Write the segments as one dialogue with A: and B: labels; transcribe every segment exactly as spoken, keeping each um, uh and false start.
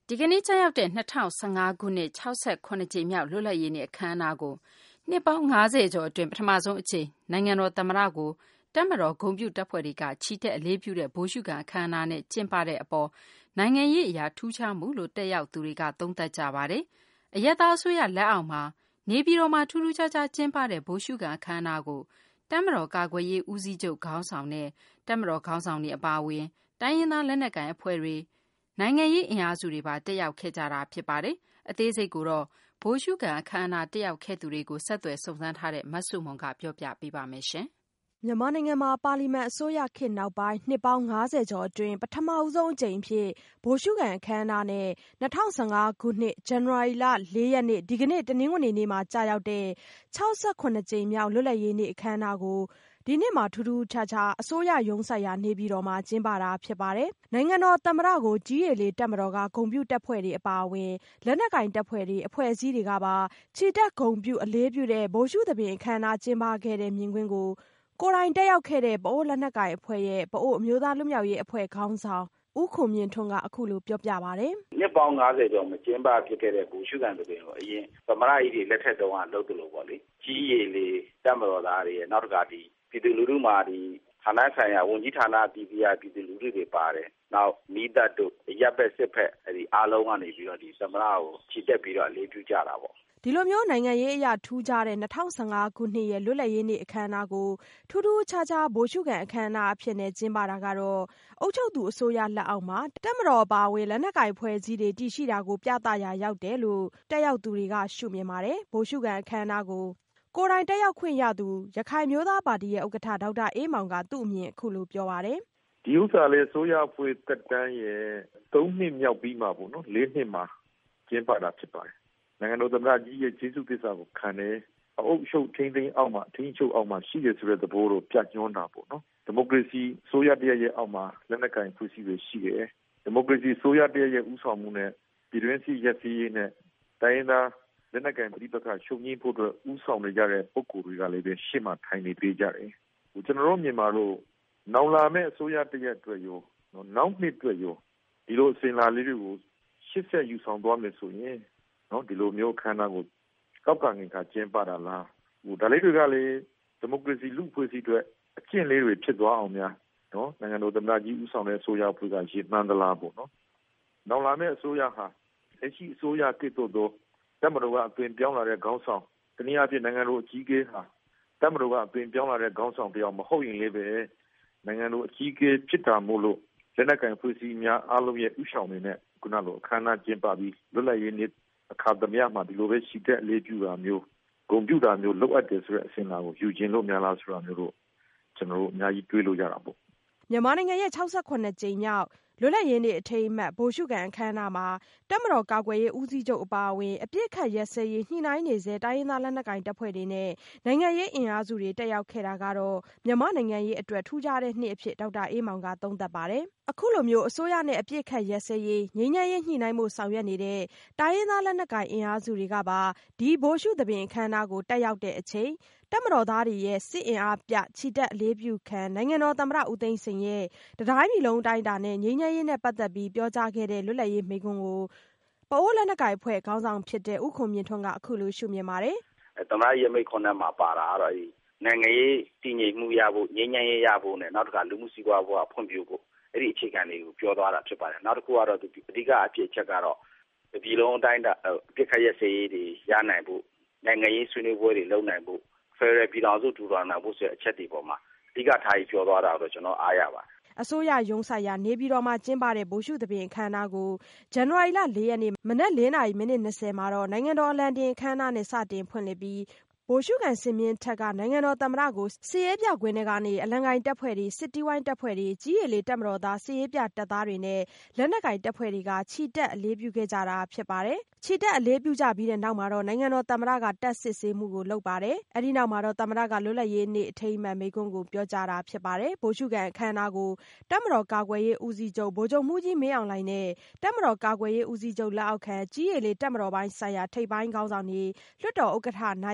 A: ဒီကနေ့ကျရောက်တဲ့၂၀၁၅ခုနှစ်၆၇ကြိမ်မြောက်လွတ်လပ်ရေးနေ့အခမ်းအနားကိုနှစ်ပေါင်း၅၀ကျော်အတွင်းပထမဆုံးအကြိမ်နိုင်ငံတော်သမ္မတကိုတပ်မတော်ဂုဏ်ပြုတပ်ဖွဲ့တွေကချီတက်အလေးပြုတဲ့ဗိုလ်ရှုခံအခမ်းအနားနဲ့ကျင်းပတဲ့အပေါ်နိုင်ငံရေးအရာထူးခြားမှုလို့တက်ရောက်သူတွေကသုံးသပ်ကြပါတယ်။အရပ်သားအစိုးရလက်အောက်မှာနေပြည်တော်မှာထူးထူးခြားခြားကျင်းပတဲ့ဗိုလ်ရှုခံအခမ်းအနားကိုတပ်မတော်ကာကွယ်ရေးဦးစီးချုပ်ခေါင်းဆောင်နဲ့တပ်မတော်ခေါင်းဆောင်တွေအပါအဝင်တိုင်းရင်းသားလက်နက်ကိုင်အဖွဲ့တွေနိုင်ငံရေးအင်အားစုတွေပါတက်ရောက်ခဲ့ကြတာဖြစ်ပါတယ်။အသေးစိတ်ကိုတော့ဗိုလ်ရှုခံအခမ်းအနားတက်ရောက်ခဲ့သူတွေကိုဆက်သွယ်စုံစမ်းထားတဲ့မဆုမွန်ကပြောပြပေးပါမယ်ရှင်
B: ။မြန်မာနိုင်ငံမှာပါလီမန်အစိုးရခေတ်နောက်ပိုင်းနှစ်ပေါင်း၅၀ကျော်အတွင်းပထမဆုံးအကြိမ်အဖြစ်ဗိုလ်ရှုခံအခမ်းအနားနဲ့၂၀၁၅ခုနှစ်ဇန်နဝါရီလ၄ရက်နေ့ဒီကနေ့တနင်္ဂနွေနေ့မှာကြာရောက်တဲ့၆၇ကြိမ်မြောက်လွတ်လပ်ရေးနေ့အခမ်းအနားကိုဒီနှစ်မှာထူးထူးခြားခြားအစိုးရရုံးဆိုင်ရာနေပြည်တော်မှာကျင်းပတာဖြစ်ပါတယ်။နိုင်ငံတော်သမ္မတကိုကြီးရည်လေးတပ်မတော်ကဂုဏ်ပြုတပ်ဖွဲ့တွေအပါအဝင်လက်နက်ကိုင်တပ်ဖွဲ့တွေအဖွဲ့အစည်းတွေကပါချီတက်ဂုဏ်ပြုအလေးပြုတဲ့ဗိုလ်ရှုသဘင်အခမ်းအနားကျင်းပခဲ့တဲ့မြင်ကွင်းကိုကိုယ်တိုင်တက်ရောက်ခဲ့တဲ့ပအိုးလက်နက်ကိုင်အဖွဲ့ရဲ့ပအိုးအမျိုးသားလွတ်မြောက်ရေးအဖွဲ့ခေါင်းဆောင်ဦးခွန်မြင့်ထွန်းကအခုလိုပြောပြပါတယ်
C: ။နှစ်ပေါင်း၅၀ကျော်မကျင်းပဖြစ်ခဲ့တဲ့ဗိုလ်ရှုခံသဘင်ကိုအရင်သမ္မတကြီးတွေလက်ထက်တုန်းကလုပ်တယ်လို့ပေါ့လေကြီးရည်လေးတပ်မတော်သားတွေရဲ့နောက်တစ်ခါဒီပြည်သူလူထုမှာဒီဌာနဆိုင်ရာဝန်ကြီးဌာနပြည်ပြပြည်သူလူထုတွေပါတယ်နောက်မိသက်တို့ရပ်ဘက်စစ်ဖက်အဲဒီအားလုံးကနေပြီးတော့ဒီသမ္မတကိုချီတက်ပြီးတော့အလေးပြုကြတာပေါ့
B: ဒီလိုမျိုးနိုင်ငံရေးအရာထူးခြားတဲ့၂၀၁၅ခုနှစ်ရဲ့လွတ်လပ်ရေးနေ့အခမ်းအနားကိုထူးထူးခြားခြားဗိုလ်ရှုခံအခမ်းအနားအဖြစ်နဲ့ကျင်းပတာကတော့အုပ်ချုပ်သူအစိုးရလက်အောက်မှာတပ်မတော်ပါဝင်လက်နက်ကိုင်ဖွဲ့စည်းတွေတည်ရှိတာကိုပြသရာရောက်တယ်လို့တက်ရောက်သူတွေကရှုမြင်ပါတယ်ဗိုလ်ရှုခံအခမ်းအနားကိုကိုယ်တိုင်တက်ရောက်ခွင့်ရသူရခိုင်မျိုးသားပါတီရဲ့ဥက္ကဋ္ဌဒေါက်တာအေးမောင်ကသူ့အမြင်အခုလိုပြောပါတယ်
D: ဒီဥစ္စာလေးဆိုရဖွဲ့တက်တန်းရဲ့သုံးနှစ်မြောက်ပြီးမှပေါ့နော်လေးနှစ်မှာကျင်းပတာဖြစ်ပါတယ်နိုင်ငံတော်သမ္မတကြီးရဲ့ကျေးဇူးသစ္စာကိုခံတယ်အုပ်ချုပ်ထိန်းသိမ်းအောက်မှာထိန်းချုပ်အောက်မှာရှိတယ်ဆိုတဲ့သဘောကိုပြညွှန်းတာပေါ့နော်ဒီမိုကရေစီဆိုရတရရဲ့အောက်မှာလက်နက်ကိုင်ဖွဲ့စည်းတွေရှိတယ်ဒီမိုကရေစီဆိုရတရရဲ့ဥဆောင်မှုနဲ့ပြည်တွင်းစီရက်စီရေးနဲ့တိုင်းရင်းသားလက်နက်ကိုင်ပြည်ပကချုပ်ငင်းဖို့အတွက်ဥဆောင်နေကြတဲ့ပုဂ္ဂိုလ်တွေကလည်းပဲရှေ့မှာထိုင်နေပေးကြတယ်ဟိုကျွန်တော်တို့မြန်မာတို့နောင်လာမဲ့အစိုးရတရက်အတွက်ရောနောက်နှစ်အတွက်ရောဒီလိုအစဉ်လာလေးတွေကိုရှစ်ဆက်ယူဆောင်သွားမယ်ဆိုရင်နော်ဒီလိုမျိုးခန္ဓာကိုကောက်ကငင်ခါကျင်းပတာလားဟိုဒါလေးတွေကလည်းဒီမိုကရေစီလူ့ဖွဲ့စည်းတွေအကျင့်လေးတွေဖြစ်သွားအောင်များနော်နိုင်ငံတော်သမ္မတကြီးဦးဆောင်တဲ့အစိုးရဖွဲ့ကရည်မှန်းသလားပေါ့နော်နောက်လာမယ့်အစိုးရဟာလက်ရှိအစိုးရကိစ္စတော့တပ်မတော်ကအသွင်ပြောင်းလာတဲ့ခေါင်းဆောင်တနည်းအားဖြင့်နိုင်ငံတော်အကြီးအကဲဟာတပ်မတော်ကအသွင်ပြောင်းလာတဲ့ခေါင်းဆောင်တရားမဟုတ်ရင်လည်းပဲနိုင်ငံတော်အကြီးအကဲဖြစ်တာမို့လို့လက်နက်ကိုင်ဖွဲ့စည်းများအားလုံးရဲ့ဥဆောင်နေနဲ့ခုနလိုအခမ်းအနားကျင်းပပြီးလွတ်လပ်ရေးနေ့အခါသမယမှာဒီလိုပဲရှိတဲ့အလေးပြုတာမျိုးဂုဏ်ပြုတာမျိုးလုပ်အပ်တယ်ဆိုတဲ့အစဉ်အလာကိုယူခြင်းလို့များလားဆိုတာမျိုးတို့ကျွန်တော်တို့အများကြီးတွေးလို့ရတာပေါ့
B: မြန်မာနိုင်ငံရဲ့၆၇ကြိမ်မြောက်လွတ်လပ်ရေးနေ့အထိမ်းအမှတ်ဗိုလ်ရှုခံအခမ်းအနားမှာတပ်မတော်ကာကွယ်ရေးဦးစီးချုပ်အပါအဝင်အပြစ်ခတ်ရက်စဲရေးညှိနှိုင်းနေစေတိုင်းရင်းသားလက်နက်ကိုင်တပ်ဖွဲ့တွေနဲ့နိုင်ငံရေးအင်အားစုတွေတက်ရောက်ခဲ့တာကတော့မြန်မာနိုင်ငံရေးအတွက်ထူးခြားတဲ့နှစ်အဖြစ်ဒေါက်တာအေးမောင်ကသုံးသပ်ပါတယ်အခုလိုမျိုးအစိုးရနဲ့အပြစ်ခတ်ရက်စဲရေးငြိမ်းချမ်းရေးညှိနှိုင်းမှုဆောင်ရွက်နေတဲ့တိုင်းရင်းသားလက်နက်ကိုင်အင်အားစုတွေကပါဒီဗိုလ်ရှုသဘင်အခမ်းအနားကိုတက်ရောက်တဲ့အချိန်တပ်မတော်သားတွေရဲ့စစ်အင်အားပြချီတက်အလေးပြုခံနိုင်ငံတော်သမ္မတဦးသိန်းစိန်ရဲ့တတိုင်းပြည်လုံးတိုင်းတာနဲ့ငြိမ်းချမ်းရေးနဲ့ပတ်သက်ပြီးပြောကြားခဲ့တဲ့လွတ်လပ်ရေးမိန့်ခွန်းကိုပအိုးလက်နက်ကိုင်အဖွဲ့ခေါင်းဆောင်ဖြစ်တဲ့ဦးခွန်မြင့်ထွန်းကအခုလိုရှုမြင်ပါတယ်
C: သမ္မတရဲ့မိန့်ခွန်းထဲမှာပါတာကတော့ဒီနိုင်ငံရေးတည်ငြိမ်မှုရဖို့ငြိမ်းချမ်းရေးရဖို့နဲ့နောက်တစ်ခါလူမှုစီးပွားဘဝဖွံ့ဖြိုးဖို့အဲ့ဒီအခြေခံတွေကိုပြောသွားတာဖြစ်ပါတယ်နောက်တစ်ခုကတော့ဒီအဓိကအဖြစ်အချက်ကတော့ဒီလုံးအတိုင်းအပြစ်ခတ်ရစေးတွေရနိုင်ဖို့နိုင်ငံရေးဆွေးနွေးပွဲတွေလုပ်နိုင်ဖို့ဖယ်ရယ်ပြည်တော်စုထူထောင်နိုင်ဖို့ဆိုတဲ့အချက်တွေပေါ်မှာအဓိကထားပြီးပြောသွားတာတော့ကျွန်တော်အားရပါတယ်
B: အစိုးရရုံးဆိုင်ရာနေပြည်တော်မှာကျင်းပတဲ့ဗိုလ်ရှုသဘင်အခမ်းအနားကိုဇန်နဝါရီလ၄ရက်နေ့မနက်၄နာရီမိနစ်၂၀မှာတော့နိုင်ငံတော်အလံတင်အခမ်းအနားနဲ့စတင်ဖွင့်လှစ်ပြီးဗိုလ်ရှုခံစင်မြင့်ထက်ကနိုင်ငံတော်သမ္မတကိုစစ်ရေးပြကွင်းထဲကနေအလံကိုင်တပ်ဖွဲ့တွေစစ်တီးဝိုင်းတပ်ဖွဲ့တွေကြီးရည်လေးတပ်မတော်သားစစ်ရေးပြတပ်သားတွေနဲ့လက်နက်ကိုင်တပ်ဖွဲ့တွေကချီတက်အလေးပြုခဲ့ကြတာဖြစ်ပါတယ်ချီတက်အလေးပြုကြပြီးတဲ့နောက်မှာတော့နိုင်ငံတော်သမ္မတကတပ်စစ်ဆေးမှုကိုလုပ်ပါတယ်အဲဒီနောက်မှာတော့သမ္မတကလွတ်လပ်ရေးနေ့အထိမ်းအမှတ်မိန့်ခွန်းကိုပြောကြားတာဖြစ်ပါတယ်ဗိုလ်ရှုခံအခမ်းအနားကိုတပ်မတော်ကာကွယ်ရေးဦးစီးချုပ်ဗိုလ်ချုပ်မှူးကြီးမင်းအောင်လှိုင်နဲ့တပ်မတော်ကာကွယ်ရေးဦးစီးချုပ်လက်အောက်ခံကြီးရည်လေးတပ်မတော်ပိုင်းဆိုင်ရာထိပ်ပိုင်းခေါင်းဆောင်တွေလွှတ်တော်ဥက္ကဋ္ဌနာယက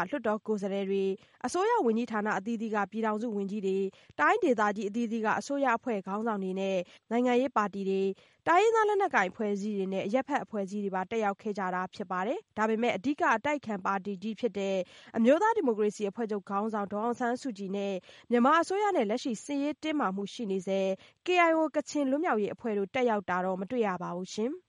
B: လွှတ်တော်ကိုယ်စားလှယ်တွေအစိုးရဝန်ကြီးဌာနအသီးသီးကပြည်ထောင်စုဝန်ကြီးတွေတိုင်းဒေသကြီးအသီးသီးကအစိုးရအဖွဲ့ခေါင်းဆောင်တွေနဲ့နိုင်ငံရေးပါတီတွေတိုင်းရင်းသားလက်နက်ကိုင်အဖွဲ့အစည်းတွေနဲ့အရက်ဖက်အဖွဲ့အစည်းတွေပါတက်ရောက်ခဲ့ကြတာဖြစ်ပါတယ်။ဒါပေမဲ့အဓိကအတိုက်ခံပါတီကြီးဖြစ်တဲ့အမျိုးသားဒီမိုကရေစီအဖွဲ့ချုပ်ခေါင်းဆောင်ဒေါ်အောင်ဆန်းစုကြည်နဲ့မြန်မာအစိုးရနဲ့လက်ရှိစစ်ရေးတင်းမာမှုရှိနေစေ ကေအိုင်အို ကချင်လွတ်မြောက်ရေးအဖွဲ့တို့တက်ရောက်တာတော့မတွေ့ရပါဘူးရှင်။